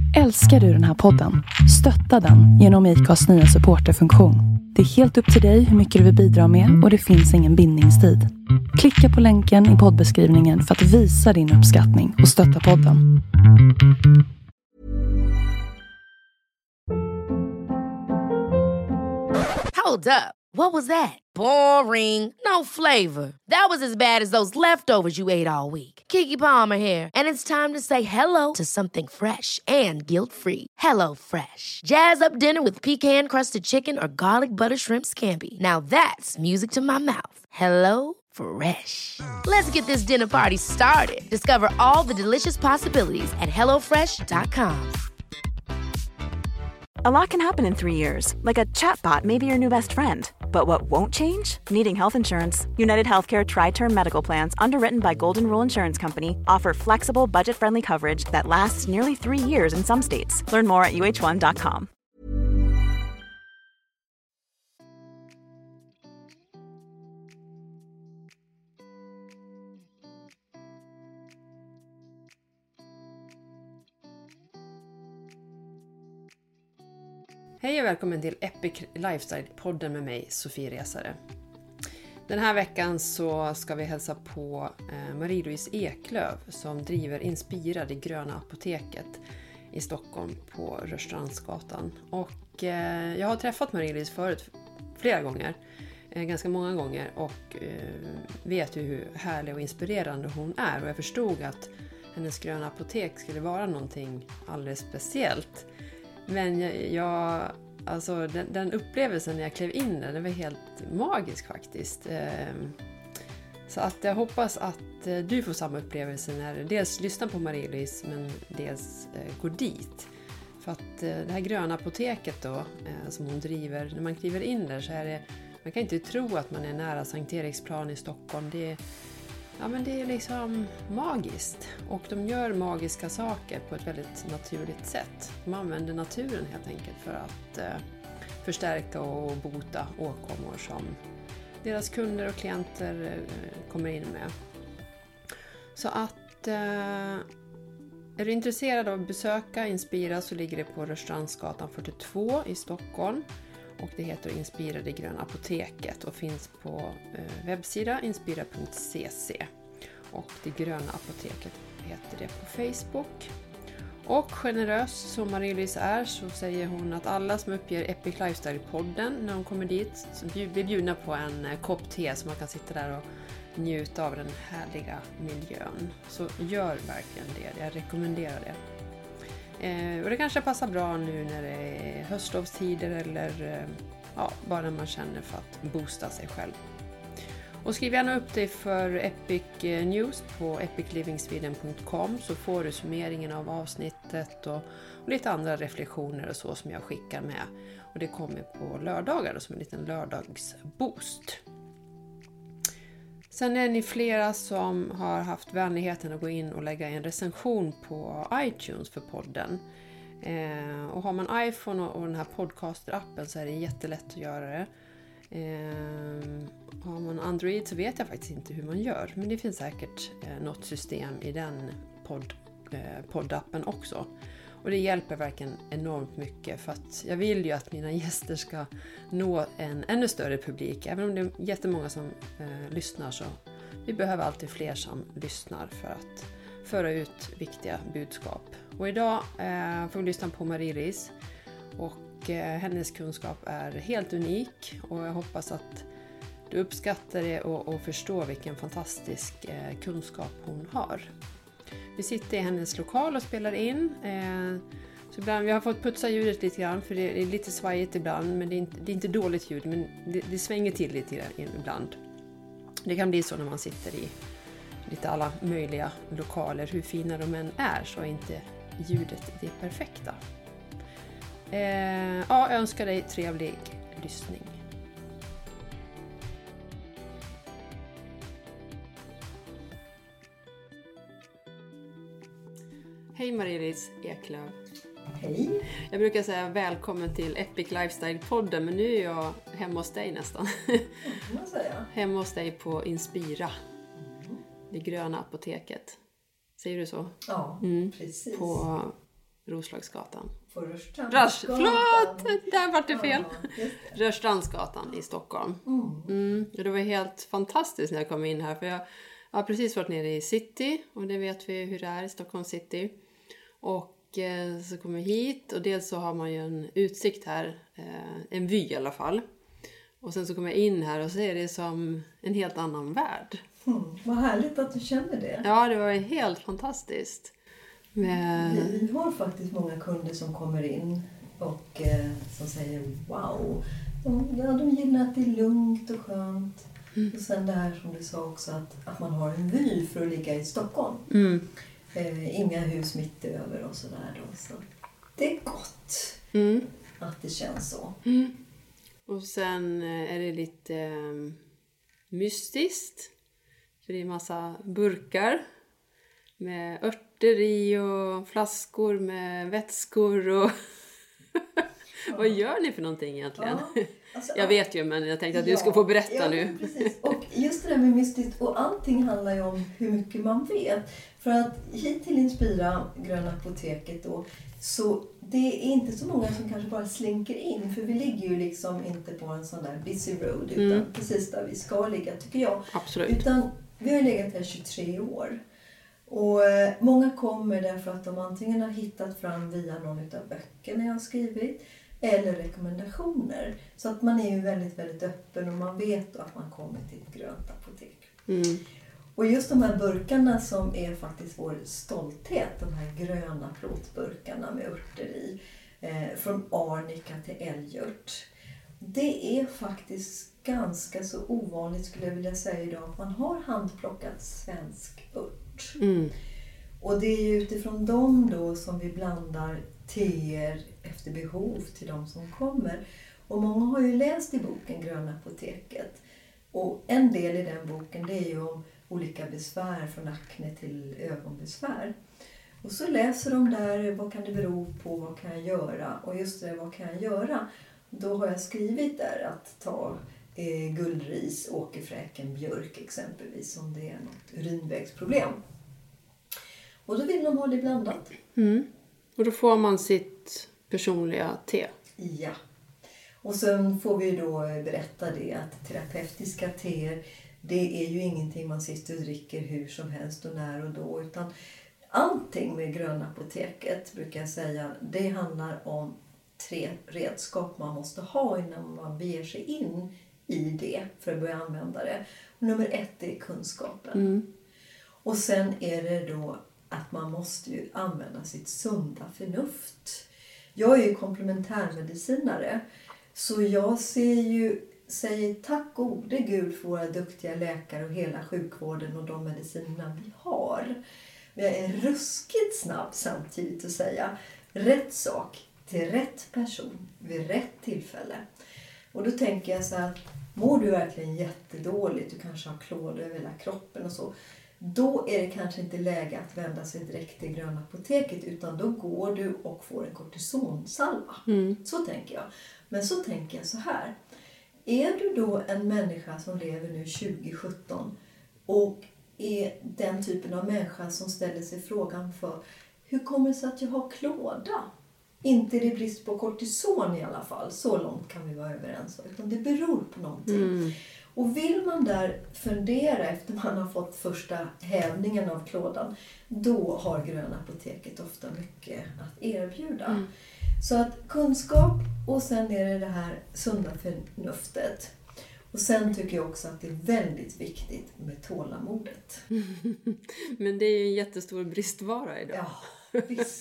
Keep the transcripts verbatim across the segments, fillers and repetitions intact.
Älskar du den här podden? Stötta den genom I C A:s nya supporterfunktion. Det är helt upp till dig hur mycket du vill bidra med och det finns ingen bindningstid. Klicka på länken i poddbeskrivningen för att visa din uppskattning och stötta podden. Hold up. What was that? Boring. No flavor. That was as bad as those leftovers you ate all week. Keke Palmer here, and it's time to say hello to something fresh and guilt-free. Hello Fresh. Jazz up dinner with pecan-crusted chicken or garlic butter shrimp scampi. Now that's music to my mouth. Hello Fresh. Let's get this dinner party started. Discover all the delicious possibilities at hello fresh dot com. A lot can happen in three years, like a chatbot may be your new best friend. But what won't change? Needing health insurance. United Healthcare Tri-Term Medical Plans, underwritten by Golden Rule Insurance Company, offer flexible, budget-friendly coverage that lasts nearly three years in some states. Learn more at U H one dot com. Hej och välkommen till Epic Lifestyle-podden med mig, Sofie Resare. Den här veckan så ska vi hälsa på Marie-Louise Eklöf som driver Inspira, det gröna apoteket i Stockholm på Rörstrandsgatan. Och jag har träffat Marie-Louise förut flera gånger, ganska många gånger, och vet ju hur härlig och inspirerande hon är. Och jag förstod att hennes gröna apotek skulle vara någonting alldeles speciellt. Men jag, jag alltså den, den upplevelsen när jag klev in där, den var helt magisk faktiskt. Så att jag hoppas att du får samma upplevelse när du dels lyssnar på Marie-Louise men dels går dit. För att det här gröna apoteket då, som hon driver, när man kliver in där så är det, man kan inte tro att man är nära Sankt Eriksplan i Stockholm. Det är, ja, men det är liksom magiskt, och de gör magiska saker på ett väldigt naturligt sätt. De använder naturen helt enkelt för att eh, förstärka och bota åkommor som deras kunder och klienter eh, kommer in med. Så att eh, är du intresserad av att besöka Inspira så ligger det på Rörstrandsgatan fyrtiotvå i Stockholm. Och det heter Inspira, det gröna apoteket, och finns på eh, webbsida inspira punkt cc. Och det gröna apoteket heter det på Facebook. Och generöst som Marie-Louise är så säger hon att alla som uppger Epic Lifestyle-podden när de kommer dit blir bjudna på en eh, kopp te så man kan sitta där och njuta av den härliga miljön. Så gör verkligen det, jag rekommenderar det. Eh, och det kanske passar bra nu när det är höstlovstider eller eh, ja, bara när man känner för att boosta sig själv. Och skriv gärna upp dig för Epic News på epic living sweden punkt com så får du summeringen av avsnittet och, och lite andra reflektioner och så som jag skickar med. Och det kommer på lördagar som en liten lördagsboost. Sen är ni flera som har haft vänligheten att gå in och lägga en recension på iTunes för podden. Eh, och har man iPhone och, och den här podcaster-appen så är det jättelätt att göra det. Eh, har man Android så vet jag faktiskt inte hur man gör. Men det finns säkert eh, något system i den podd, eh, poddappen också. Och det hjälper verkligen enormt mycket för att jag vill ju att mina gäster ska nå en ännu större publik. Även om det är jättemånga som eh, lyssnar så vi behöver alltid fler som lyssnar för att föra ut viktiga budskap. Och idag eh, får vi lyssna på Marie-Louise och eh, hennes kunskap är helt unik och jag hoppas att du uppskattar det och, och förstår vilken fantastisk eh, kunskap hon har. Vi sitter i hennes lokal och spelar in. Eh, så ibland, vi har fått putsa ljudet lite grann för det är lite svajigt ibland. Men det är inte, det är inte dåligt ljud, men det, det svänger till lite ibland. Det kan bli så när man sitter i lite alla möjliga lokaler. Hur fina de än är så är inte ljudet det perfekta. Eh, ja, jag önskar dig trevlig lyssning. Hej Marie-Louise Eklöf. Hej. Jag brukar säga välkommen till Epic Lifestyle-podden, men nu är jag hemma hos dig nästan. Det kan man säga. Hemma hos dig på Inspira, mm. det gröna apoteket. Säger du så? Ja, mm. precis. På Roslagsgatan. På Rörstrandsgatan. Rörs, förlåt! Där var det fel. Ja, Rörstrandsgatan i Stockholm. Mm. Mm. Det var helt fantastiskt när jag kom in här. För jag har precis varit nere i city. Och det vet vi hur det är i Stockholm city. Och eh, så kommer jag hit. Och dels så har man ju en utsikt här. Eh, en vy i alla fall. Och sen så kommer jag in här och så är det som en helt annan värld. Mm. Vad härligt att du känner det. Ja, det var helt fantastiskt. Men... Vi, vi har faktiskt många kunder som kommer in och eh, som säger wow. De, ja, de gillar att det är lugnt och skönt. Mm. Och sen det här som du sa också att, att man har en vy för att ligga i Stockholm. Mm. Eh, inga hus mitt över och sådär då. Så det är gott mm. att det känns så. Mm. Och sen är det lite eh, mystiskt. För det är en massa burkar med örter i och flaskor med vätskor. Och vad gör ni för någonting egentligen? Ja, alltså, jag vet ju, men jag tänkte att ja, du ska få berätta ja, nu. Precis. Och just det där med mystiskt, och allting handlar ju om hur mycket man vet. För att hit till Inspira, Gröna Apoteket då, så det är inte så många som kanske bara slinker in. För vi ligger ju liksom inte på en sån där busy road, utan Mm. precis där vi ska ligga, tycker jag. Absolut. Utan vi har ju legat här tjugotre år. Och eh, många kommer därför att de antingen har hittat fram via någon av böckerna jag har skrivit. Eller rekommendationer. Så att man är ju väldigt, väldigt öppen och man vet att man kommer till ett grönt apotek. Mm. Och just de här burkarna som är faktiskt vår stolthet. De här gröna plåtburkarna med örter i. Eh, från arnika till älgört. Det är faktiskt ganska så ovanligt, skulle jag vilja säga idag, att man har handplockat svensk ört. Mm. Och det är ju utifrån dem då som vi blandar teer efter behov till de som kommer. Och många har ju läst i boken Gröna Apoteket. Och en del i den boken, det är ju om olika besvär från akne till ögonbesvär. Och så läser de där, vad kan det bero på, vad kan jag göra? Och just det, vad kan jag göra? Då har jag skrivit där att ta eh, guldris, åkerfräken, björk exempelvis, om det är något urinvägsproblem. Och då vill de ha det blandat. Mm. Och då får man sitt personliga te. Ja. Och sen får vi då berätta det att terapeutiska teer, det är ju ingenting man sitter och dricker hur som helst och när och då. Utan allting med Gröna Apoteket, brukar jag säga, det handlar om tre redskap man måste ha innan man beger sig in i det för att börja använda det. Och nummer ett är kunskapen. Mm. Och sen är det då att man måste ju använda sitt sunda förnuft. Jag är ju komplementärmedicinare. Så jag ser ju, säger tack gode Gud för våra duktiga läkare och hela sjukvården och de medicinerna vi har. Men jag är ruskigt snabb samtidigt att säga rätt sak till rätt person vid rätt tillfälle. Och då tänker jag så här, mår du verkligen jättedåligt, du kanske har klåda över hela kroppen och så. Då är det kanske inte läge att vända sig direkt till Gröna Apoteket, utan då går du och får en kortisonsalva. Mm. Så tänker jag. Men så tänker jag så här. Är du då en människa som lever nu tjugo sjutton och är den typen av människa som ställer sig frågan för hur kommer det sig att jag har klåda? Inte är det brist på kortison i alla fall. Så långt kan vi vara överens. Utan det beror på någonting. Mm. Och vill man där fundera efter man har fått första hävningen av klådan, då har Gröna Apoteket ofta mycket att erbjuda. Mm. Så att kunskap, och sen är det det här sunda förnuftet. Och sen tycker jag också att det är väldigt viktigt med tålamodet. Men det är ju en jättestor bristvara idag. Ja, visst.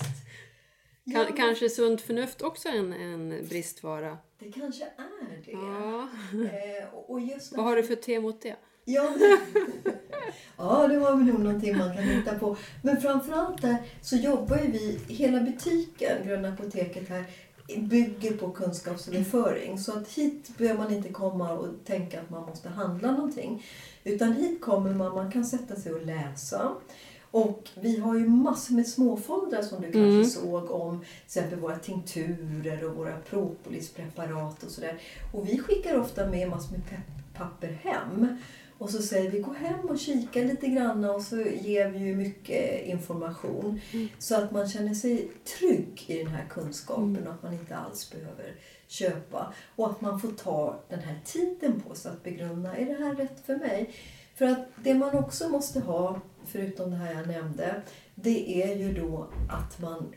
Kan, ja, kanske sunt förnuft också en, en bristvara? Det kanske är det. Ja. Eh, och just Vad har du för te mot det? Ja, ja, det var väl nog någonting man kan hitta på. Men framförallt där så jobbar ju vi, hela butiken, Gröna Apoteket här, bygger på kunskapsöverföring. Så att hit behöver man inte komma och tänka att man måste handla någonting. Utan hit kommer man, man kan sätta sig och läsa. Och vi har ju massor med småfoldrar som du kanske mm. såg om till exempel våra tinkturer och våra propolispreparat och sådär. Och vi skickar ofta med massor med papper hem. Och så säger vi gå hem och kika lite grann och så ger vi ju mycket information. Mm. Så att man känner sig trygg i den här kunskapen mm. och att man inte alls behöver köpa. Och att man får ta den här tiden på sig att begrunda, är det här rätt för mig? För att det man också måste ha, förutom det här jag nämnde, det är ju då att man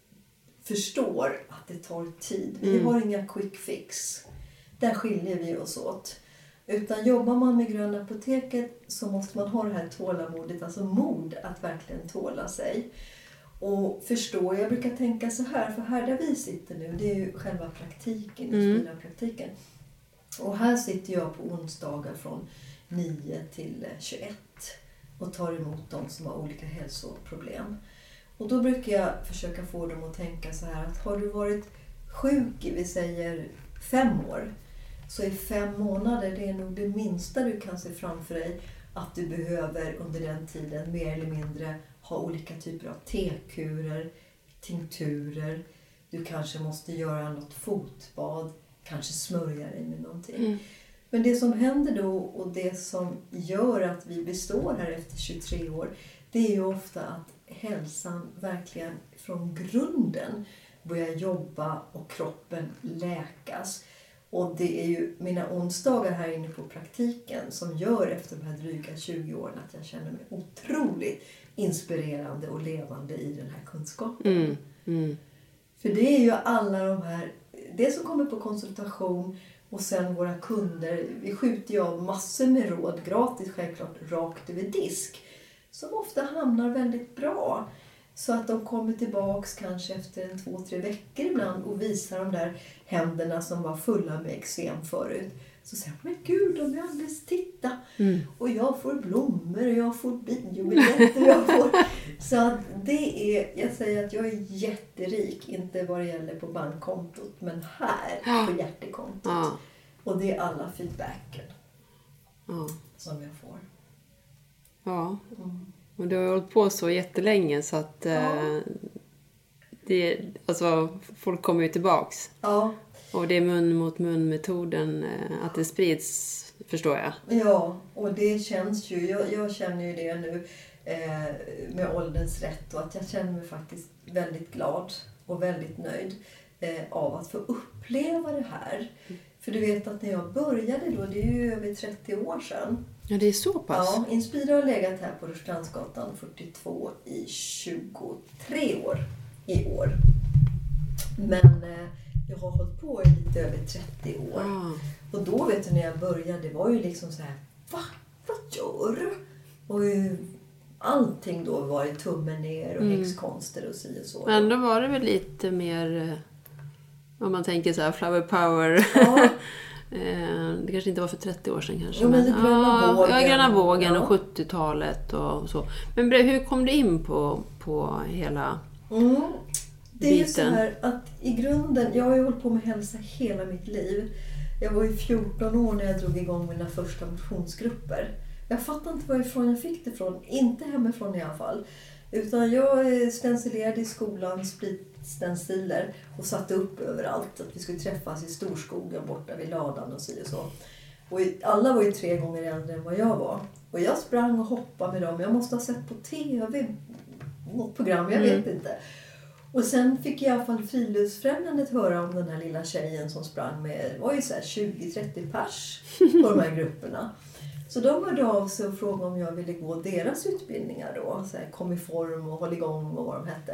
förstår att det tar tid. Vi mm. har inga quick fix. Där skiljer vi oss åt. Utan jobbar man med Gröna Apoteket så måste man ha det här tålamodet, alltså mod att verkligen tåla sig. Och förstå, jag brukar tänka så här, för här där vi sitter nu, det är ju själva praktiken, mm. praktiken. Och här sitter jag på onsdagar från nio till tjugoett och tar emot de som har olika hälsoproblem. Och då brukar jag försöka få dem att tänka så här, att har du varit sjuk i, vi säger fem år, så i fem månader, det är nog det minsta du kan se framför dig att du behöver under den tiden mer eller mindre ha olika typer av tekurer, tinkturer. Du kanske måste göra något fotbad, kanske smörja dig med någonting. Mm. Men det som händer då och det som gör att vi består här efter tjugotre år, det är ju ofta att hälsan verkligen från grunden börjar jobba och kroppen läkas. Och det är ju mina onsdagar här inne på praktiken som gör efter de här dryga tjugo åren att jag känner mig otroligt inspirerande och levande i den här kunskapen. Mm, mm. För det är ju alla de här, det som kommer på konsultation och sen våra kunder, vi skjuter ju av massor med råd gratis självklart rakt över disk som ofta hamnar väldigt bra. Så att de kommer tillbaks kanske efter en två, tre veckor ibland och visar de där händerna som var fulla med eksem förut. Så säger man, men gud, de är alldeles titta. Mm. Och jag får blommor och jag får biobiljetter. jag får... Så att det är, jag säger att jag är jätterik, inte vad det gäller på bankkontot, men här på hjärtekontot. Ja. Och det är alla feedbacken ja. Som jag får. Ja. Mm. Och du har hållit på så jättelänge så att ja. eh, det, alltså, folk kommer ju tillbaks. Ja. Och det är mun mot mun metoden eh, att det sprids, förstår jag. Ja, och det känns ju, jag, jag känner ju det nu eh, med ålderns rätt och att jag känner mig faktiskt väldigt glad och väldigt nöjd eh, av att få uppleva det här. Mm. För du vet att när jag började då, det är ju över trettio år sedan. Ja, det är så pass. Ja, Inspira har legat här på Rörstrandsgatan fyrtiotvå i tjugotre år i år. Men eh, jag har hållit på i lite över trettio år. Ah. Och då vet du när jag började, det var ju liksom så här, va? Vad gör du? Och ju, allting då var i tummen ner och mm. häxkonster och si och så. Men då var det väl lite mer, om man tänker så här, flower power. Ja. Det kanske inte var för trettio år sedan kanske. Jo, men det gröna ja, vågen. Ja, gröna vågen och sjuttiotalet och så. Men hur kom du in på, på hela mm. Det är biten? ju så här att i grunden, jag har ju hållit på med hälsa hela mitt liv. Jag var ju fjorton år när jag drog igång mina första motionsgrupper. Jag fattar inte varifrån jag fick det från. Inte hemifrån i alla fall. Utan jag stencilerade i skolan spritstenciler och satte upp överallt att vi skulle träffas i storskogen borta vid ladan och så och så. Och alla var ju tre gånger äldre än vad jag var. Och jag sprang och hoppade med dem. Jag måste ha sett på tv något program, jag vet mm. inte. Och sen fick jag i alla fall Friluftsfrämjandet höra om den här lilla tjejen som sprang med, det var ju så här tjugo trettio pers på de här grupperna. Så de hörde av sig och frågade om jag ville gå deras utbildningar då. Så här, kom i form och håll igång och vad de hette.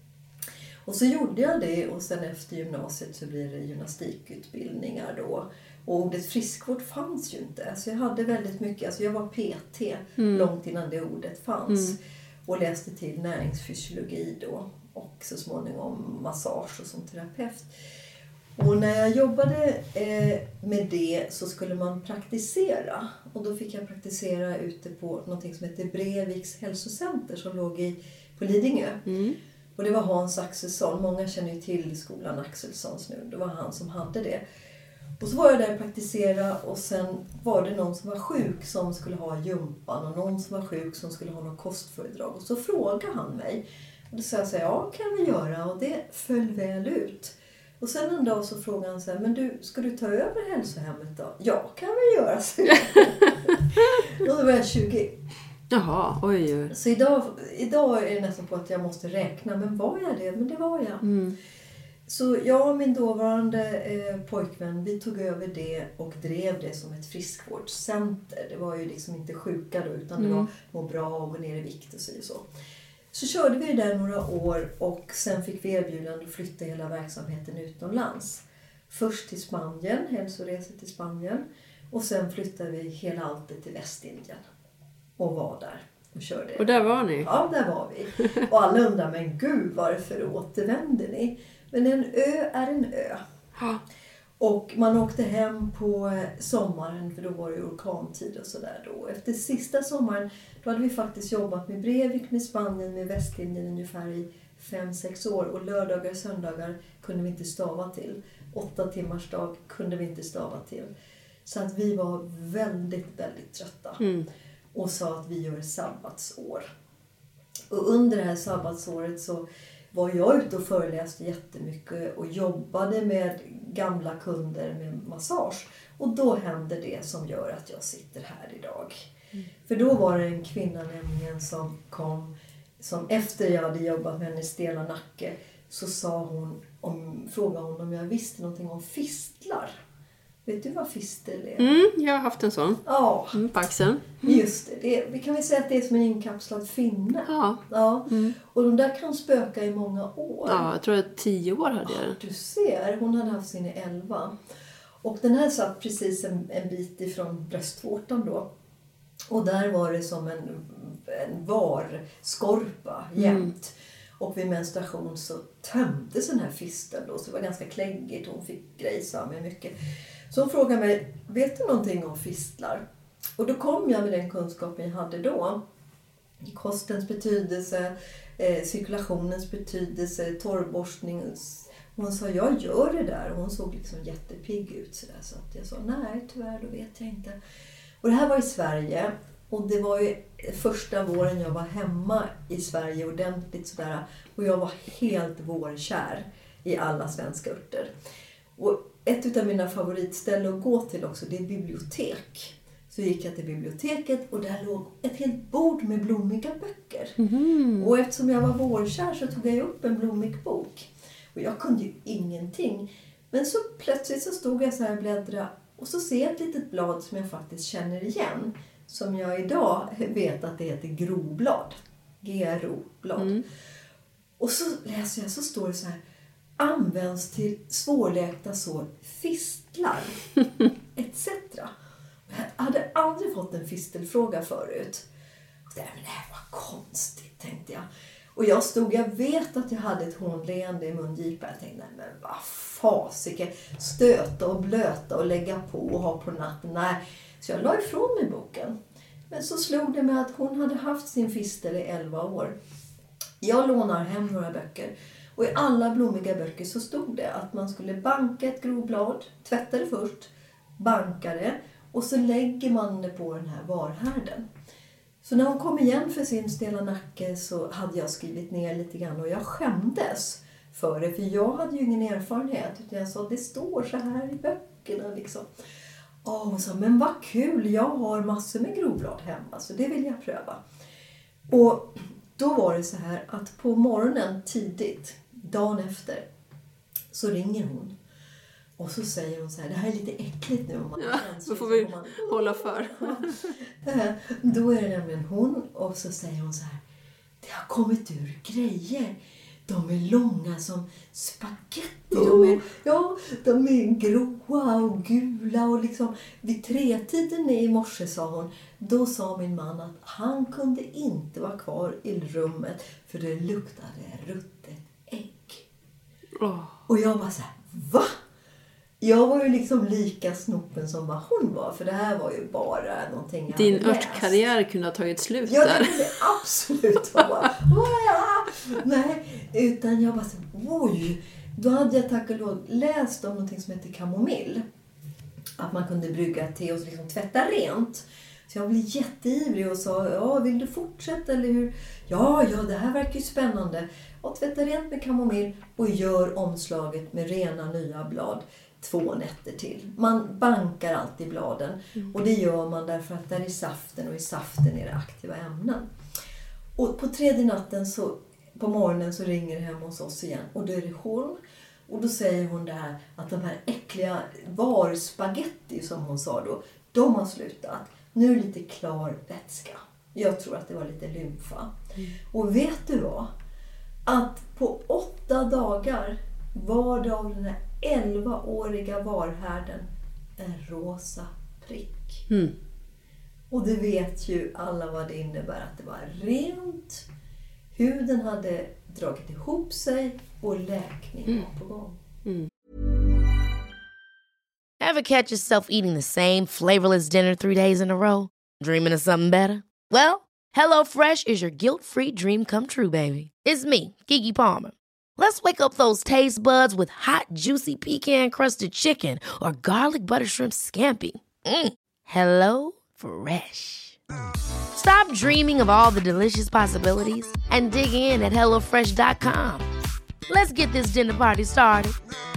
Och så gjorde jag det och sen efter gymnasiet så blir det gymnastikutbildningar då. Och ordet friskvård fanns ju inte. Alltså jag hade väldigt mycket, alltså jag var P T mm. långt innan det ordet fanns. Mm. Och läste till näringsfysiologi då. Och så småningom massage och som terapeut. Och när jag jobbade eh, med det så skulle man praktisera. Och då fick jag praktisera ute på något som heter Breviks hälsocenter som låg i, på Lidingö. Mm. Och det var Hans Axelsson. Många känner ju till skolan Axelssons nu. Det var han som hade det. Och så var jag där och praktisera och sen var det någon som var sjuk som skulle ha jumpan. Och någon som var sjuk som skulle ha något kostföredrag. Och så frågade han mig. Och då sa jag så här, ja kan vi göra. Och det föll väl ut. Och sen en dag så frågade han så här, men du, ska du ta över hälsohemmet då? Ja, kan vi göra så. Och då var jag tjugo. Jaha, oj, oj. Så idag, idag är det nästan på att jag måste räkna, men var jag det? Men det var jag. Mm. Så jag och min dåvarande eh, pojkvän, vi tog över det och drev det som ett friskvårdscenter. Det var ju liksom inte sjuka då, utan mm. det var må bra och gå ner i vikt och så och så. Så körde vi där några år och sen fick vi erbjudande att flytta hela verksamheten utomlands. Först till Spanien, hälsoresor till Spanien. Och sen flyttade vi hela alltet till Västindien. Och var där och körde. Och där var ni? Ja, där var vi. Och alla undrar, men gud, varför återvänder ni? Men en ö är en ö. Ja. Och man åkte hem på sommaren, för då var det orkantid och sådär då. Efter sista sommaren, då hade vi faktiskt jobbat med Brevik, med Spanien, med Västindien ungefär i fem sex år. Och lördagar och söndagar kunde vi inte stava till. Åtta timmars dag kunde vi inte stava till. Så att vi var väldigt, väldigt trötta. Mm. Och sa att vi gör sabbatsår. Och under det här sabbatsåret så var jag ute och föreläste jättemycket och jobbade med gamla kunder med massage. Och då hände det som gör att jag sitter här idag. Mm. För då var det en kvinna nämligen som kom, som efter jag hade jobbat med hennes stela nacke, så sa hon, om, frågade hon om jag visste någonting om fistlar. Vet du vad fistel är? Mm, jag har haft en sån. Ja. Mm, på axeln. Mm. Just det. det är, vi kan väl säga att det är som en inkapslad finne. Ja. Ja. Mm. Och de där kan spöka i många år. Ja, jag tror att tio år hade jag. Ja, du ser, hon hade haft sin i elva. Och den här satt precis en, en bit ifrån bröstvårtan då. Och där var det som en, en varskorpa jämt. Mm. Och vid menstruation så tömdes den här fisteln då. Så det var ganska kläggigt. Hon fick grejsa med mycket. Så hon frågade mig, vet du någonting om fistlar? Och då kom jag med den kunskapen jag hade då. Kostens betydelse, eh, cirkulationens betydelse, torrborstningens. Hon sa, jag gör det där. Och hon såg liksom jättepigg ut sådär. Så att jag sa, nej tyvärr, då vet jag inte. Och det här var i Sverige. Och det var ju första våren jag var hemma i Sverige ordentligt sådär. Och jag var helt vårkär i alla svenska örter. Och ett av mina favoritställen att gå till också, det är bibliotek. Så gick jag till biblioteket och där låg ett helt bord med blommiga böcker. Mm. Och eftersom jag var vårkär så tog jag upp en blommig bok. Och jag kunde ju ingenting. Men så plötsligt så stod jag så här och bläddrade. Och så ser jag ett litet blad som jag faktiskt känner igen. Som jag idag vet att det heter groblad. G R O-blad. Mm. Och så läser jag, så står det så här. Används till svårläkta sår, fistlar, et cetera. Jag hade aldrig fått en fistelfråga förut. Och det, men det här var konstigt, tänkte jag. Och jag stod, jag vet att jag hade ett hånleende i mungipan. Jag tänkte, nej men vad fasike. Stöta och blöta och lägga på och ha på natten. Nej. Så jag la ifrån mig boken. Men så slog det mig att hon hade haft sin fistel i elva år. Jag lånar hem några böcker. Och i alla blommiga böcker så stod det att man skulle banka ett grovblad, tvätta det först, banka det och så lägger man det på den här varhärden. Så när hon kom igen för sin stela nacke så hade jag skrivit ner lite grann och jag skämdes för det. För jag hade ju ingen erfarenhet utan jag sa, det står så här i böckerna liksom. Och hon sa, men vad kul, jag har massor med grovblad hemma så det vill jag pröva. Och då var det så här att på morgonen tidigt, dagen efter, så ringer hon. Och så säger hon så här, det här är lite äckligt nu. Om man ja, då får vi man, hålla för. Då är det nämligen hon och så säger hon så här, det har kommit ur grejer. De är långa som spaghetti. Oh. De är, ja, de är gråa och gula och liksom vid tretiden i morse sa hon, då sa min man att han kunde inte vara kvar i rummet för det luktade ruttet ägg. Oh. Och jag bara så här, va? Jag var ju liksom lika snoppen som vad hon var. För det här var ju bara någonting jag Din hade läst. örtkarriär kunde ha tagit slut ja, där. Ja, det absolut. Bara, nej, utan jag bara så, oj. Då hade jag tack och lov läst om någonting som heter kamomill. Att man kunde brygga te och liksom tvätta rent. Så jag blev jätteivrig och sa, ja, vill du fortsätta eller hur? Ja, ja, det här verkar ju spännande. och tvätta rent med kamomill och gör omslaget med rena nya blad två nätter till. Man bankar alltid bladen mm. och det gör man därför att där är saften och i saften är det aktiva ämnen. Och på tredje natten så på morgonen så ringer det hem hos oss igen och då är det hon. Och då säger hon det här att de här äckliga varspagetti som hon sa då, de har slutat. Nu är det lite klar vätska. Jag tror att det var lite lymfa. Mm. Och vet du vad? Att på åtta dagar var det av den här elvaåriga varhärden en rosa prick. Mm. Och det vet ju alla vad det innebär, att det var rent. Huden hade dragit ihop sig och läkning mm. var på gång. Mm. Ever catch yourself eating the same flavorless dinner three days in a row? Dreaming of something better? Well, HelloFresh is your guilt-free dream come true, baby. It's me, Keke Palmer. Let's wake up those taste buds with hot, juicy pecan-crusted chicken or garlic butter shrimp scampi. Mm. Hello Fresh. Stop dreaming of all the delicious possibilities and dig in at hello fresh dot com. Let's get this dinner party started.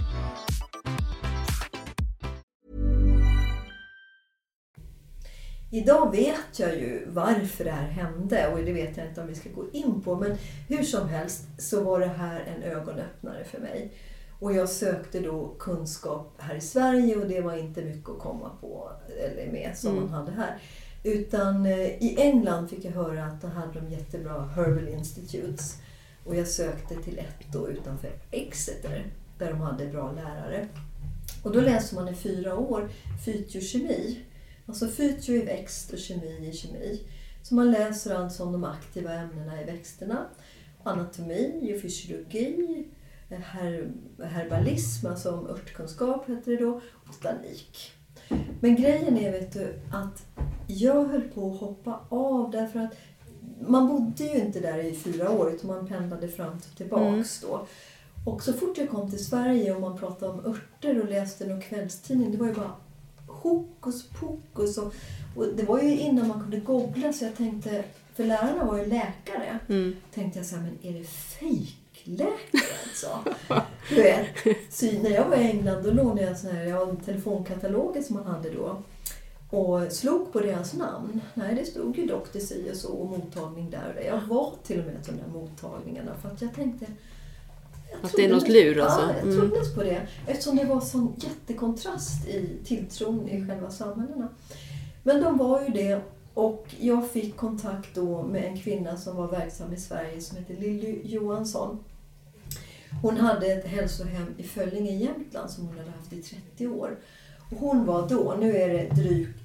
Idag vet jag ju varför det här hände och det vet jag inte om vi ska gå in på. Men hur som helst så var det här en ögonöppnare för mig. Och jag sökte då kunskap här i Sverige och det var inte mycket att komma på eller med som mm. man hade här. Utan eh, i England fick jag höra att de hade de jättebra Herbal Institutes. Och jag sökte till ett då utanför Exeter där de hade bra lärare. Och då läser man i fyra år fytokemi. Alltså fytio i växt och kemi i kemi. Så man läser alltså om de aktiva ämnena i växterna. Anatomi, fysiologi, her- herbalism, alltså om örtkunskap heter det då, och botanik. Men grejen är, vet du, att jag höll på att hoppa av därför att man bodde ju inte där i fyra år utan man pendlade fram och tillbaks mm. då. Och så fort jag kom till Sverige och man pratade om örter och läste någon kvällstidning, det var ju bara hokus pokus och, och det var ju innan man kunde googla så jag tänkte, för lärarna var ju läkare, mm. tänkte jag så här, men är det fejkläkare alltså? Du vet, så när jag var i England då lånade jag sån här, jag hade telefonkataloger som man hade då och slog på deras namn. Nej, det stod ju doktor si och så och mottagning där och där. Jag var till och med till de där mottagningarna för att jag tänkte att det är något lur alltså. Ja, jag trodde mm. på det. Eftersom det var sån jättekontrast i tilltron i själva samhällena. Men de var ju det och jag fick kontakt då med en kvinna som var verksam i Sverige som heter Lilly Johansson. Hon hade ett hälsohem i Föllinge i Jämtland som hon hade haft i trettio år. Och hon var då, nu är det drygt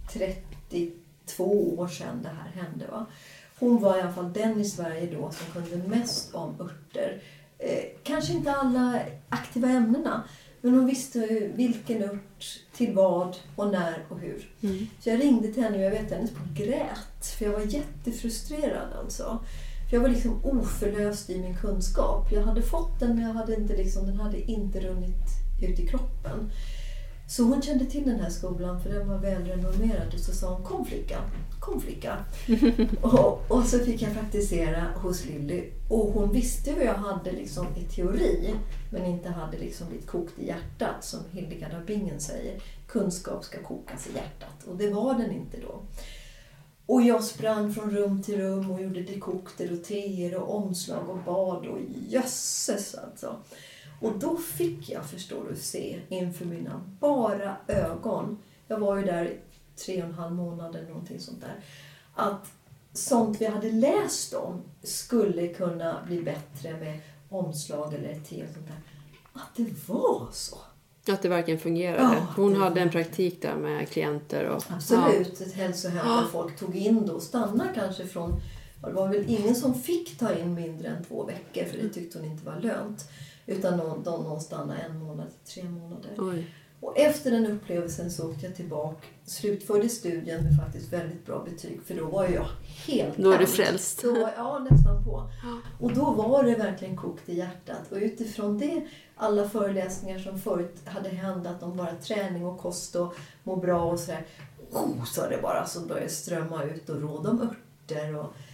trettiotvå år sedan det här hände va. Hon var i alla fall den i Sverige då som kunde mest om örter. Eh, kanske inte alla aktiva ämnena, men hon visste vilken ört till vad och när och hur. Mm. Så jag ringde till henne och jag vet hennes på grät, för jag var jättefrustrerad alltså. För jag var liksom oförlöst i min kunskap. Jag hade fått den men jag hade inte liksom, den hade inte runnit ut i kroppen. Så hon kände till den här skolan för den var välrenommerad och så sa hon, kom flicka, kom flicka. och, och så fick jag praktisera hos Lilly och hon visste vad jag hade liksom i teori men inte hade liksom blivit kokt i hjärtat som Hildegard av Bingen säger. Kunskap ska kokas i hjärtat och det var den inte då. Och jag sprang från rum till rum och gjorde dekokter och teer och omslag och bad och jösses alltså. Och då fick jag, förstår du, se inför mina bara ögon. Jag var ju där i tre och en halv månader, någonting sånt där. Att sånt vi hade läst om skulle kunna bli bättre med omslag eller te och sånt där. Att det var så. Att det verkligen fungerade. Ja, hon hade var... en praktik där med klienter. Och... Absolut, ja. Ett hälsohem där folk tog in då och stannade kanske från... Det var väl ingen som fick ta in mindre än två veckor för det tyckte hon inte var lönt. Utan någon, någon stannade en månad till tre månader. Oj. Och efter den upplevelsen så åkte jag tillbaka. Slutförde studien med faktiskt väldigt bra betyg. För då var jag helt... Då är du frälst. Då, ja, nästan på. Och då var det verkligen kokt i hjärtat. Och utifrån det, alla föreläsningar som förut hade handlat om bara träning och kost och må bra och sådär. Oh, så det bara så började strömma ut och råd om örter och...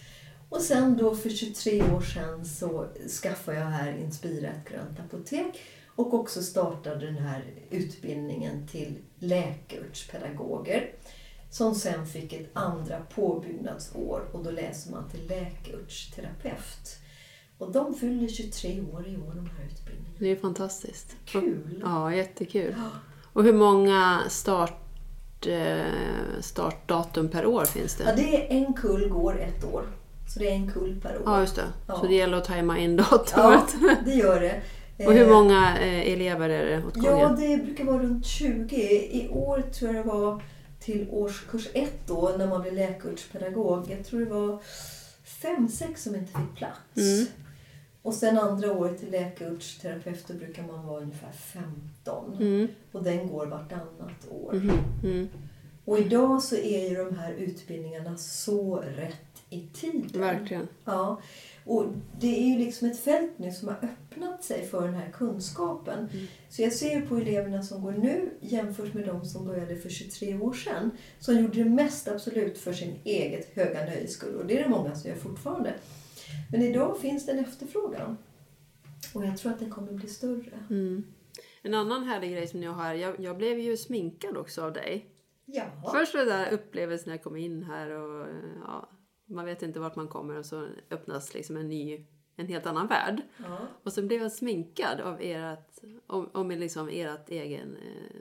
Och sen då för tjugotre år sedan så skaffade jag här Inspira ett grönt apotek. Och också startade den här utbildningen till läkeurtspedagoger. Som sen fick ett andra påbyggnadsår och då läser man till läkeurtsterapeut. Och de fyller tjugotre år i år, de här utbildningarna. Det är fantastiskt. Kul! Ja, jättekul. Ja. Och hur många start, startdatum per år finns det? Ja, det är en kull går ett år. Så det är en kull per år. Ja, just det. Ja. Så det gäller att tajma in datumet. Ja, det gör det. Och hur många elever är det åt gången? Ja, det brukar vara runt tjugo. I år tror jag det var till årskurs ett då, när man blir läkeurtspedagog. Jag tror det var fem, sex som inte fick plats. Mm. Och sen andra året till läkeurtsterapeut brukar man vara ungefär femton. Mm. Och den går vartannat år. Mm. Mm. Och idag så är ju de här utbildningarna så rätt i tiden. Verkligen. Ja. Och det är ju liksom ett fält nu som har öppnat sig för den här kunskapen. Mm. Så jag ser på eleverna som går nu jämfört med de som började för tjugotre år sedan. Som gjorde det mest absolut för sin eget höga nöjes skull. Och det är det många som gör fortfarande. Men idag finns det en efterfrågan. Och jag tror att den kommer bli större. Mm. En annan härlig grej som jag har. Jag, jag blev ju sminkad också av dig. Ja. Först var det där upplevelsen när jag kom in här och ja, man vet inte vart man kommer och så öppnas liksom en ny, en helt annan värld. Ja. Och så blev jag sminkad av ert, om, om liksom ert egen eh,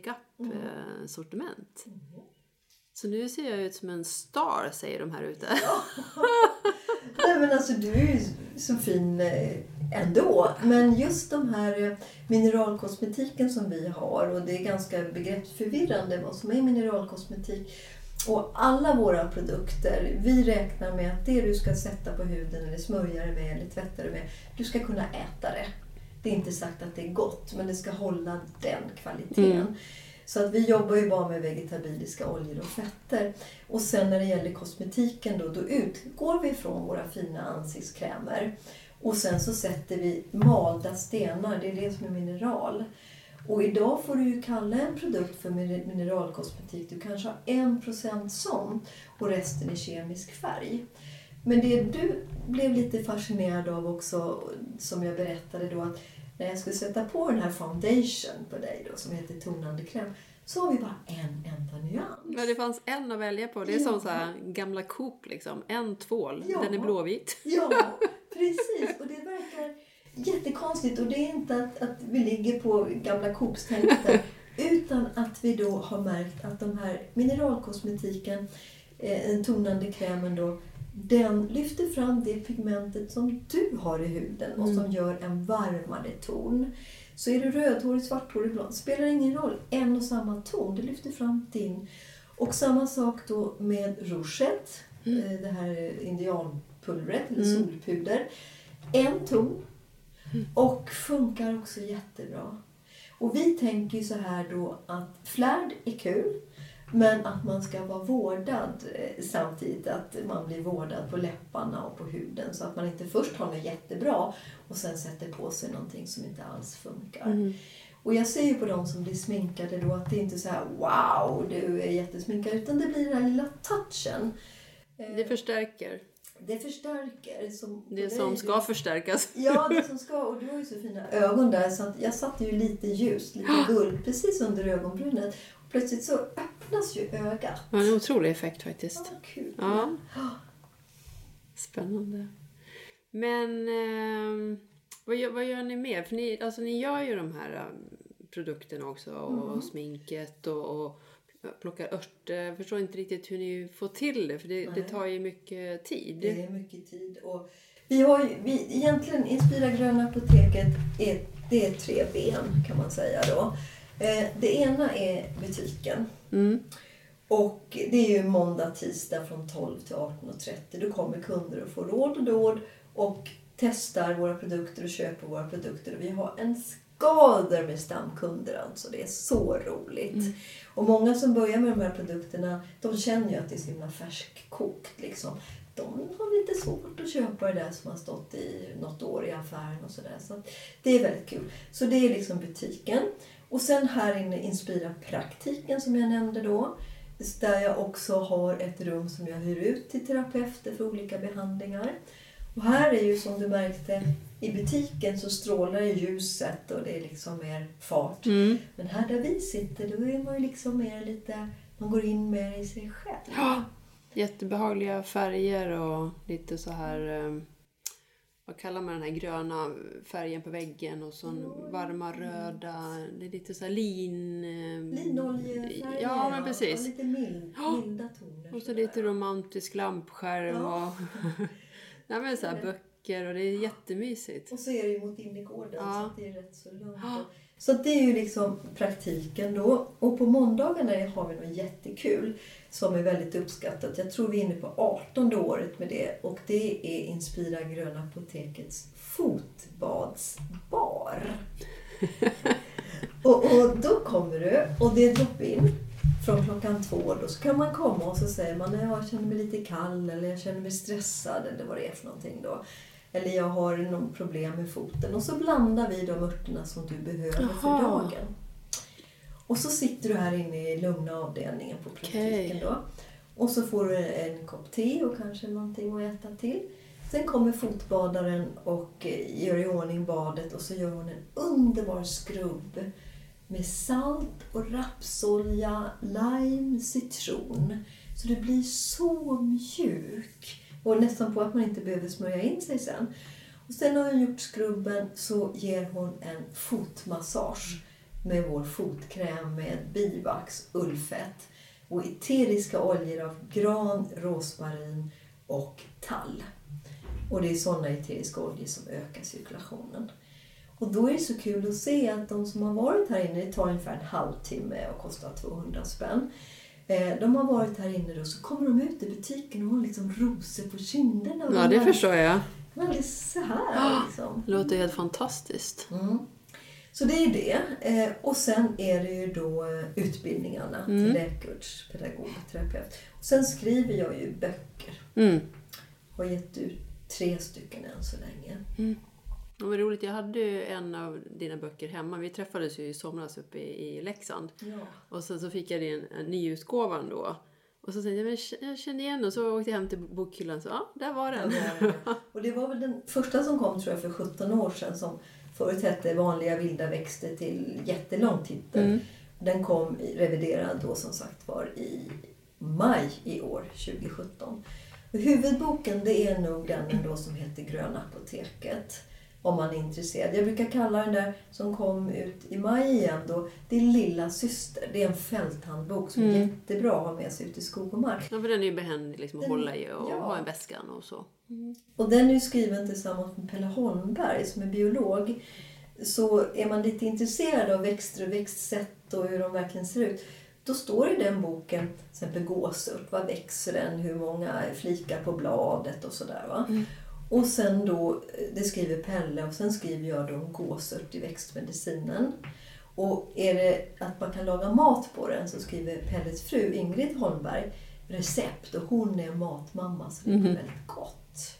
make-up-sortiment. Mm. Mm. Så nu ser jag ut som en star, säger de här ute. Ja. Nej, men alltså du är ju så fin ändå. Men just de här mineralkosmetiken som vi har, och det är ganska begreppsförvirrande vad som är mineralkosmetik. Och alla våra produkter, vi räknar med att det du ska sätta på huden eller smörja det med eller tvätta det med, du ska kunna äta det. Det är inte sagt att det är gott, men det ska hålla den kvaliteten. Mm. Så att vi jobbar ju bara med vegetabiliska oljor och fetter. Och sen när det gäller kosmetiken då, då utgår vi från våra fina ansiktskrämer. Och sen så sätter vi malda stenar, det är det som är mineral. Och idag får du ju kalla en produkt för mineralkosmetik. Du kanske har en procent sån och resten är kemisk färg. Men det du blev lite fascinerad av också, som jag berättade då, att när jag skulle sätta på den här foundation på dig då, som heter tonande kräm, så har vi bara en enda nyans. Ja, det fanns en att välja på. Det är ja. Som så här gamla Coop liksom. En tvål, ja. Den är blåvit. Ja, precis. Och det verkar jättekonstigt. Och det är inte att, att vi ligger på gamla Coops tänkter, utan att vi då har märkt att de här mineralkosmetiken, eh, den tonande krämen då, den lyfter fram det pigmentet som du har i huden och som mm. gör en varmare ton. Så är du rödhårig, svarthårig, blond, spelar ingen roll. En och samma ton, det lyfter fram din. Och samma sak då med rouget, mm. det här indianpulvret eller mm. solpuder. En ton och funkar också jättebra. Och vi tänker ju så här då att flärd är kul. Men att man ska vara vårdad samtidigt, att man blir vårdad på läpparna och på huden. Så att man inte först har något jättebra och sen sätter på sig någonting som inte alls funkar. Mm. Och jag ser ju på dem som blir sminkade då att det inte är så här wow, du är jättesminkad. Utan det blir den här lilla touchen. Det förstärker. Det förstärker. Som det som ska du. förstärkas. Ja, det som ska. Och du har ju så fina ögon där. Så att jag satte ju lite ljus, lite guld precis under ögonbrynet. Och plötsligt så öppnas ju ögat. Ja, en otrolig effekt faktiskt. Ja, kul. Ja. Spännande. Men eh, vad, gör, vad gör ni mer? För ni, alltså, ni gör ju de här um, produkterna också. Och mm. sminket och... och plockar örter. Jag förstår inte riktigt hur ni får till det. För det, det tar ju mycket tid. Det är mycket tid. Och vi har ju, vi, egentligen Inspira Gröna Apoteket är, det är tre ben kan man säga då. Eh, det ena är butiken. Mm. Och det är ju måndag, tisdag från tolv till arton och trettio. Då kommer kunder och får råd och dåd. Och testar våra produkter och köper våra produkter. Och vi har en skader med stamkunder alltså. Det är så roligt. Mm. Och många som börjar med de här produkterna, de känner ju att det är så himla färskkokt liksom. De har lite svårt att köpa det där som har stått i något år i affären och sådär. Så det är väldigt kul. Så det är liksom butiken. Och sen här inne Inspira praktiken som jag nämnde då. där jag också har ett rum som jag hyr ut till terapeuter för olika behandlingar. Och här är ju, som du märkte, i butiken så strålar ljuset och det är liksom mer fart. Mm. Men här där vi sitter, då är man ju liksom mer lite, man går in mer i sig själv. Ja, jättebehagliga färger och lite så här, vad kallar man den här gröna färgen på väggen och så varma röda, det är lite så här lin... Linoljefärger. Ja, men precis. Och lite mild, milda toner. Och så lite romantisk lampskärm Ja. och nej, men så här böcker och det är jättemysigt. Och så är det ju mot innergården, Ja. så att det är rätt så lugnt. Så att det är ju liksom praktiken då. Och på måndagarna har vi något jättekul som är väldigt uppskattat. Jag tror vi är inne på artonde året med det. Och det är Inspira Gröna Apotekets fotbadsbar. och, och då kommer du, och det är drop-in från klockan två. Då så kan man komma och så säger man att jag känner mig lite kall eller jag känner mig stressad eller vad det är för någonting då. Eller jag har någon problem med foten. Och så blandar vi de örterna som du behöver Jaha. för dagen. Och så sitter du här inne i lugna avdelningen på praktiken Okej. då. Och så får du en kopp te och kanske någonting att äta till. Sen kommer fotbadaren och gör i ordning badet. Och så gör hon en underbar skrubb med salt och rapsolja, lime, citron. Så det blir så mjuk. Och nästan på att man inte behöver smörja in sig sen. Och sen har hon gjort skrubben så ger hon en fotmassage med vår fotkräm med bivax, ullfett och eteriska oljor av gran, rosmarin och tall. Och det är sådana eteriska oljor som ökar cirkulationen. Och då är det så kul att se att de som har varit här inne, det tar ungefär en halvtimme och kostar tvåhundra spänn. De har varit här inne och så kommer de ut i butiken och har liksom rosor på kinderna. Ja, det förstår jag. Väldigt så här liksom. Det låter helt fantastiskt. Mm. Så det är det. Och sen är det ju då utbildningarna Mm. till läkare, pedagog och terapeut. Och sen skriver jag ju böcker. Mm. Har gett ut tre stycken än så länge. Mm. Det var roligt, jag hade ju en av dina böcker hemma. Vi träffades ju i somras uppe i, i Leksand. Ja. Och sen så fick jag din en nyutgåvan då. Och så tänkte jag, men jag kände igen den. Och så åkte jag hem till bokhyllan. Så ja, där var den. Ja, och det var väl den första som kom tror jag för sjutton år sedan. Som förut hette Vanliga vilda växter till jättelång titel. Mm. Den kom reviderad då som sagt var i maj i år, tjugo sjutton. Och huvudboken det är nog den då som heter Gröna Apoteket. Om man är intresserad. Jag brukar kalla den där som kom ut i maj igen då. Det är Lilla syster. Det är en fälthandbok som är Mm. jättebra att ha med sig ut i skog och mark. Ja, för den är ju behändig liksom, att Den- hålla i och ja. ha en väskan och så. Mm. Och den är ju skriven tillsammans med Pelle Holmberg som är biolog. Så är man lite intresserad av växter och växtsätt och hur de verkligen ser ut. Då står i den boken till exempel gåsört. Vad växer den? Hur många flikar på bladet och sådär va? Mm. Och sen då, det skriver Pelle och sen skriver jag då om gåsört i växtmedicinen. Och är det att man kan laga mat på den så skriver Pelles fru Ingrid Holmberg recept. Och hon är matmamma så det är Mhm. väldigt gott.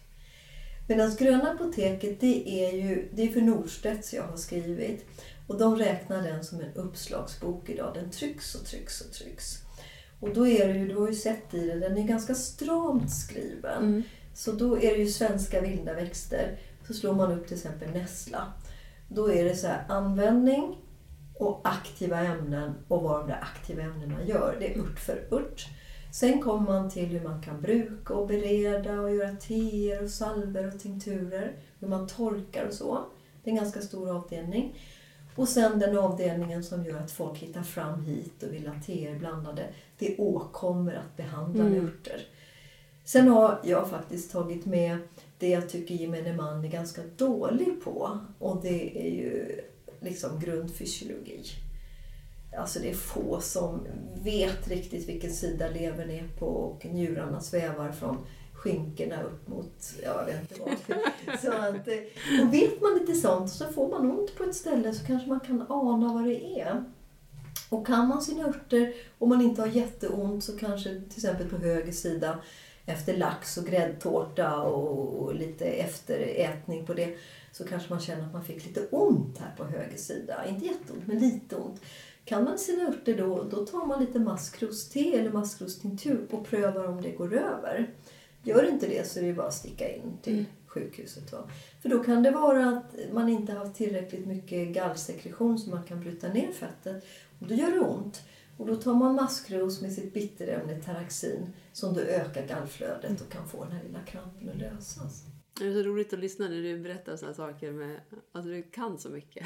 Medan Gröna Apoteket det är ju det är för Norstedts jag har skrivit. Och de räknar den som en uppslagsbok idag. Den trycks och trycks och trycks. Och då är det ju, du har ju sett i den, den är ganska stramt skriven. Mm. Så då är det ju svenska vilda växter. Så slår man upp till exempel nässla. Då är det så här användning och aktiva ämnen och vad de där aktiva ämnena gör. Det är ört för ört. Sen kommer man till hur man kan bruka och bereda och göra teer och salver och tinkturer. Hur man torkar och så. Det är en ganska stor avdelning. Och sen den avdelningen som gör att folk hittar fram hit och vill ha teer blandade. Det åkommer att behandla Mm. med örter. Sen har jag faktiskt tagit med det jag tycker gemene man är ganska dålig på. Och det är ju liksom grundfysiologi. Alltså det är få som vet riktigt vilken sida levern är på och njurarna svävar från skinkorna upp mot, ja, jag vet inte vad. Så att, och vet man lite sånt så får man ont på ett ställe så kanske man kan ana vad det är. Och kan man sina örter och man inte har jätteont så kanske till exempel på höger sida efter lax och gräddtårta och lite efterätning på det så kanske man känner att man fick lite ont här på höger sida. Inte jätteont men lite ont. kan man sina örter då, då tar man lite maskroste eller maskrostinktur och prövar om det går över. Gör inte det så är det bara att sticka in till mm. sjukhuset. Va? För då kan det vara att man inte har tillräckligt mycket gallsekretion så man kan bryta ner fettet. Och då gör det ont. Och då tar man maskros med sitt bitterämne Taraxin som då ökar gallflödet och kan få den här lilla krampen att lösas. Det är så roligt att lyssna när du berättar sådana saker med att du kan så mycket.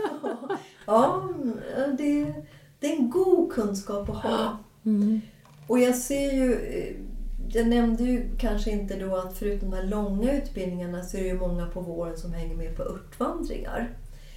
Ja, det, det är en god kunskap att ha. Mm. Och jag ser ju, jag nämnde ju kanske inte då att förutom de här långa utbildningarna så är det ju många på våren som hänger med på örtvandringar.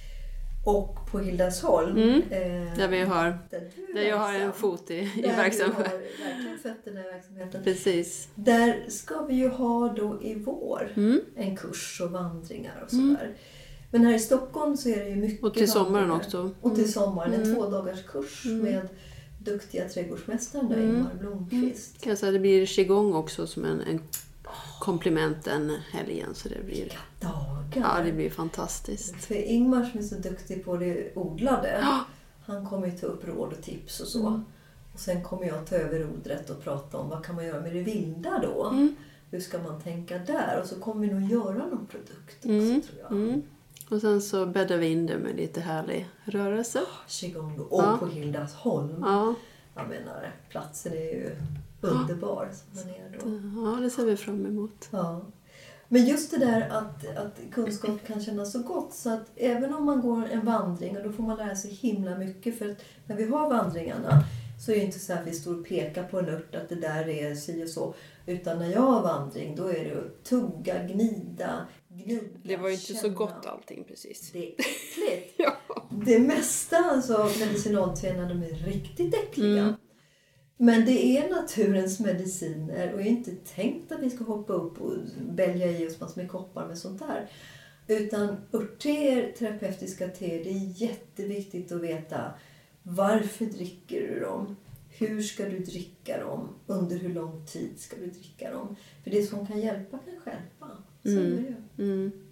Och på Hildasholm. Mm. Eh, där vi har, där, där jag har en fot i, i verksamheten. Där du har verkligen fötterna i verksamheten. Precis. Där ska vi ju ha då i vår mm. en kurs och vandringar och sådär. Mm. Men här i Stockholm så är det ju mycket och till sommaren vandringar. också. Och till sommaren, mm. en tvådagars kurs mm. med duktiga trädgårdsmästaren där, mm. Ingmar Blomqvist. Mm. Kan jag säga att det blir qigong också som en, en komplement den helgen. Så det blir, dagar. Ja, det blir fantastiskt. För Ingmar som är så duktig på det odlade, ja. Han kommer ju ta upp råd och tips och så. Mm. Och sen kommer jag ta över rodret och prata om vad kan man göra med det vilda då. Mm. Hur ska man tänka där? Och så kommer vi nog göra någon produkt också mm. tror jag. Mm. Och sen så bäddar vi in det med lite härlig rörelse. Oh, qigong då. Och ja. På Hildasholm. Ja. Jag menar, platsen är ju underbar som den är då. Ja, det ser vi fram emot. Ja. Men just det där att, att kunskap kan kännas så gott. Så att även om man går en vandring, och då får man lära sig himla mycket. För att när vi har vandringarna så är det inte så att vi står och pekar på en ört att det där är si och så. Utan när jag har vandring då är det att tugga, gnida, gnugga, det var ju inte känna. Så gott allting precis. Det är äckligt. Ja. Det mesta, alltså medicinaltränare, de är riktigt äckliga. Mm. Men det är naturens mediciner och är inte tänkt att vi ska hoppa upp och bälja i oss massor med koppar med sånt där. Utan örter, terapeutiska te, det är jätteviktigt att veta varför dricker du dem? Hur ska du dricka dem? Under hur lång tid ska du dricka dem? För det som kan hjälpa kan hjälpa. Så mm. är det ju. Mm.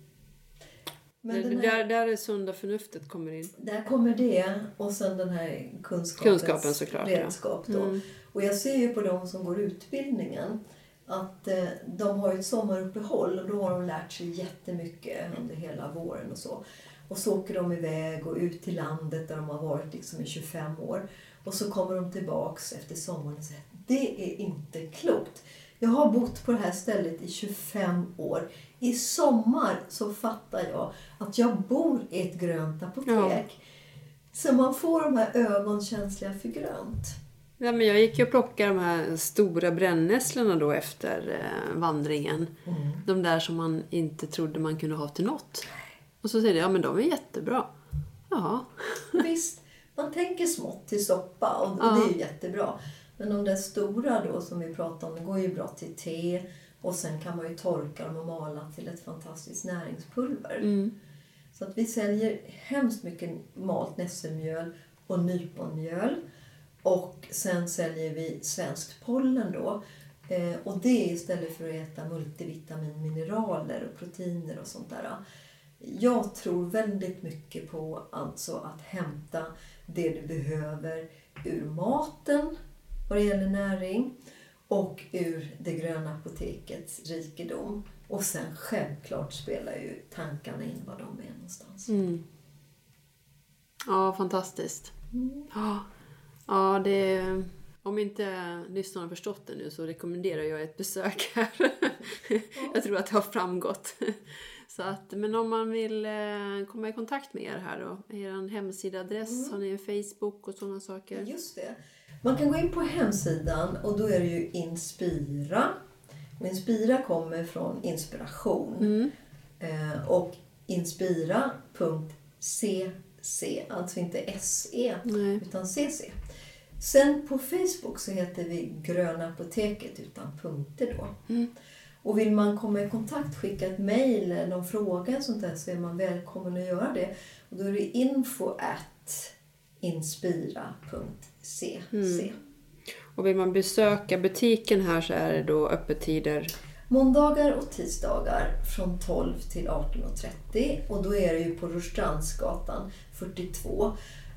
Men det, här, där, där är sunda förnuftet kommer in. Där kommer det. Och sen den här kunskapen såklart. Redskap då. Mm. Och jag ser ju på de som går utbildningen att eh, de har ett sommaruppehåll och då har de lärt sig jättemycket under hela våren och så. Och så åker de iväg och ut till landet där de har varit liksom i tjugofem år. Och så kommer de tillbaks efter sommaren och säger det är inte klokt. Jag har bott på det här stället i tjugofem år. I sommar så fattar jag att jag bor i ett grönt apotek. Ja. Så man får de här ögonkänsliga för grönt. Ja, men jag gick ju och plockade de här stora brännässlorna då efter eh, vandringen. Mm. De där som man inte trodde man kunde ha till något. Och så säger jag, ja men de är jättebra. Ja. Visst, man tänker smått till soppa och, ja. och det är ju jättebra. Men de där stora då som vi pratar om, det går ju bra till te. Och sen kan man ju torka dem och mala till ett fantastiskt näringspulver. Mm. Så att vi säljer hemskt mycket malt nässelmjöl och nyponmjöl. Och sen säljer vi svenskt pollen då. Eh, och det är istället för att äta multivitamin, mineraler och proteiner och sånt där. Jag tror väldigt mycket på alltså att hämta det du behöver ur maten vad det gäller näring. Och ur det gröna apotekets rikedom. Och sen självklart spelar ju tankarna in var de är någonstans. Mm. Ja, fantastiskt. Mm. Ja, ja det, om inte lyssnarna har förstått det nu så rekommenderar jag ett besök här. Jag tror att det har framgått. Så att, men om man vill komma i kontakt med er här då, er en hemsidaadress, mm. har ni en Facebook och sådana saker? Just det. Man kan gå in på hemsidan och då är det ju Inspira. Och Inspira kommer från inspiration. Mm. Eh, och inspira punkt c c, alltså inte se Nej. Utan cc. Sen på Facebook så heter vi Gröna Apoteket utan punkter då. Mm. Och vill man komma i kontakt, skicka ett mejl eller någon fråga sånt där, så är man välkommen att göra det. Och då är det info at inspira punkt c c. Mm. Och vill man besöka butiken här så är det då öppettider? Måndagar och tisdagar från tolv till arton och trettio. Och då är det ju på Rörstrandsgatan fyrtiotvå.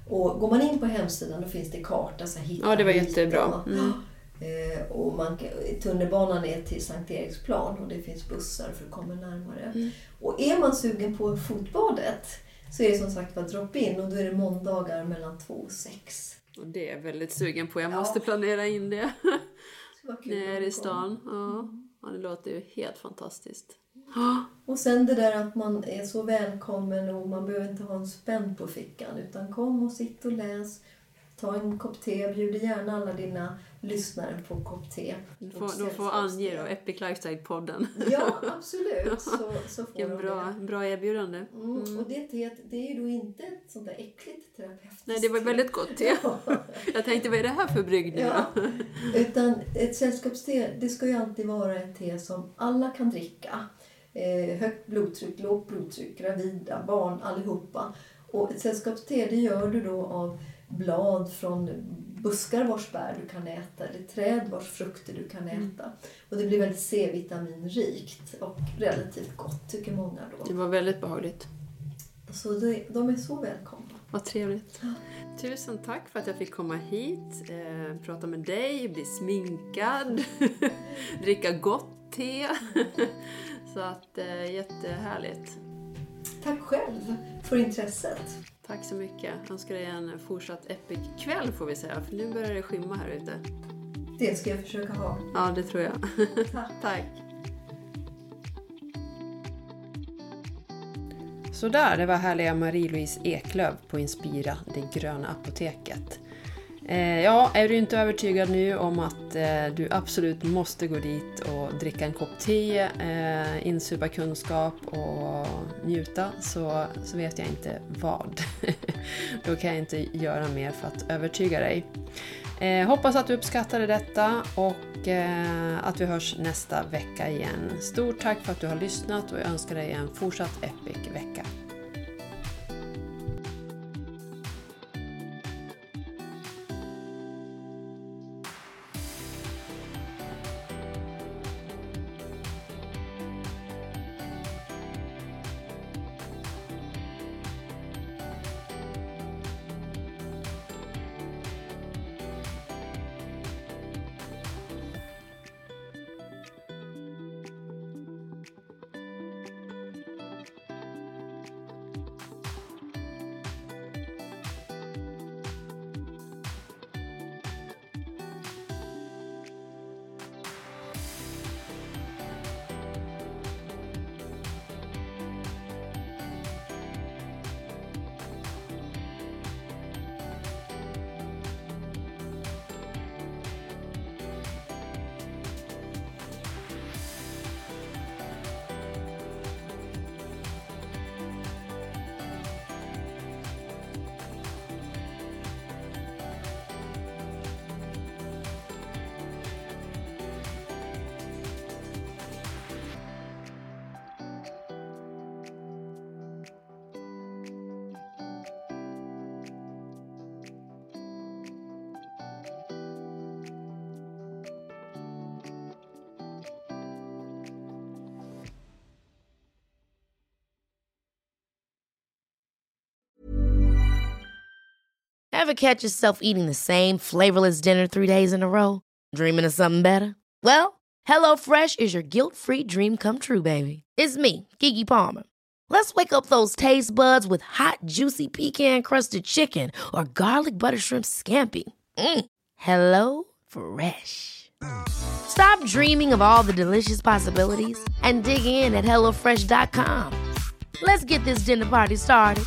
Och går man in på hemsidan då finns det karta. Så hitta ja, det var hit, jättebra. Mm. Eh, och man, tunnelbanan är till Sankt Eriksplan och det finns bussar för att komma närmare. Mm. Och är man sugen på fotbadet så är det som sagt bara drop in och då är det måndagar mellan två och sex. Och det är jag väldigt sugen på. Jag måste ja. planera in det. Nere i stan. Ja. ja, det låter ju helt fantastiskt. Och sen det där att man är så välkommen och man behöver inte ha en spänn på fickan utan kom och sitt och läs. Ta en kopp te, bjuder gärna alla dina lyssnare på en kopp te. De får, de får ange då, Epic Lifestyle-podden. Ja, absolut. Så, så får en bra, bra erbjudande. Mm. Mm. Och det teet, det är ju då inte ett sånt där äckligt terapeutiskt. Nej, det var väldigt gott te. Jag tänkte, vad är det här för brygd nu ja. Utan ett sällskapste, det ska ju alltid vara ett te som alla kan dricka. Eh, högt blodtryck, lågt blodtryck, gravida, barn, allihopa. Och ett sällskapste, det gör du då av blad från buskar vars bär du kan äta eller träd vars frukter du kan äta. Mm. Och det blir väldigt C-vitaminrikt och relativt gott tycker många då. Det var väldigt behagligt. Så det, de är så välkomna. Vad trevligt. Ja. Tusen tack för att jag fick komma hit, eh, prata med dig, bli sminkad, dricka gott te. Så att eh, jättehärligt. Tack själv för intresset. Tack så mycket. Jag önskar dig en fortsatt epic kväll får vi säga. För nu börjar det skymma här ute. Det ska jag försöka ha. Ja, det tror jag. Tack. Tack. Så där, det var härliga Marie-Louise Eklöf på Inspira, det gröna apoteket. Eh, ja, är du inte övertygad nu om att eh, du absolut måste gå dit och dricka en kopp te, eh, insupa kunskap och njuta så, så vet jag inte vad. Då kan jag inte göra mer för att övertyga dig. Eh, hoppas att du uppskattade detta och eh, att vi hörs nästa vecka igen. Stort tack för att du har lyssnat och jag önskar dig en fortsatt epic vecka. Ever catch yourself eating the same flavorless dinner three days in a row? Dreaming of something better? Well, HelloFresh is your guilt-free dream come true, baby. It's me, Keke Palmer. Let's wake up those taste buds with hot, juicy pecan-crusted chicken or garlic butter shrimp scampi. Mm. Hello Fresh. Stop dreaming of all the delicious possibilities and dig in at hello fresh dot com. Let's get this dinner party started.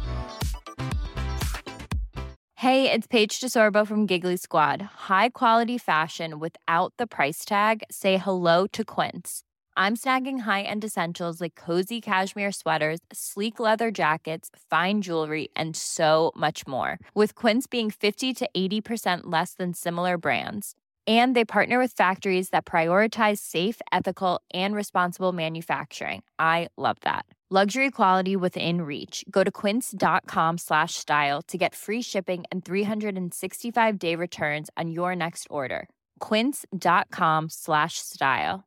Hey, it's Paige DeSorbo from Giggly Squad. High quality fashion without the price tag. Say hello to Quince. I'm snagging high-end essentials like cozy cashmere sweaters, sleek leather jackets, fine jewelry, and so much more. With Quince being fifty to eighty percent less than similar brands. And they partner with factories that prioritize safe, ethical, and responsible manufacturing. I love that. Luxury quality within reach. Go to quince.com slash style to get free shipping and three sixty-five day returns on your next order. Quince.com slash style.